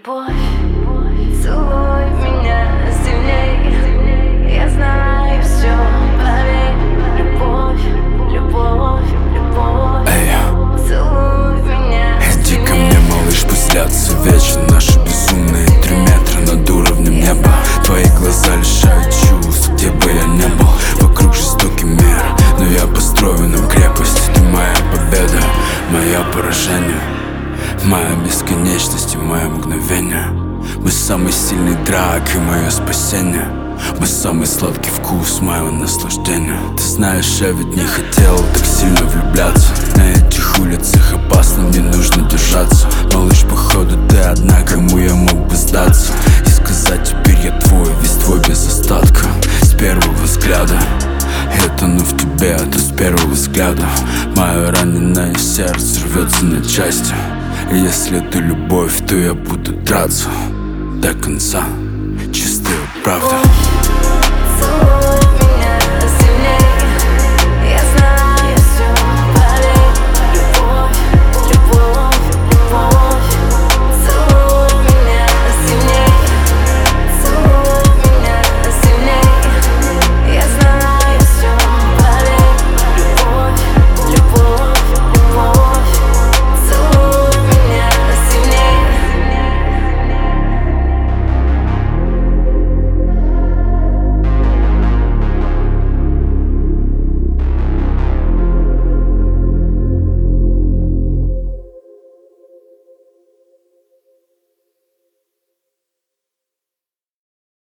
любовь, целуй меня сильней. Я знаю все, поверь. Любовь, любовь, любовь. Целуй меня сильней. Иди ко мне, малыш, пусть длятся вечно наши безумные 3 метра над уровнем неба. Твои глаза лишают чувств, где бы я не был. Вокруг жестокий мир, но я построю нам крепость. Ты моя победа, мое поражение, моя бесконечность и мое мгновение. Мы самый сильный драк и мое спасение. Мы самый сладкий вкус, мое наслаждение. Ты знаешь, я ведь не хотел так сильно влюбляться. На этих улицах опасно, мне нужно держаться. Малыш, походу ты одна, кому я мог бы сдаться и сказать: теперь я твой, весь твой без остатка. С первого взгляда я тону в тебе, а ты с первого взгляда. Мое раненое сердце рвется на части. И если это любовь, то я буду драться до конца. Чистая правда.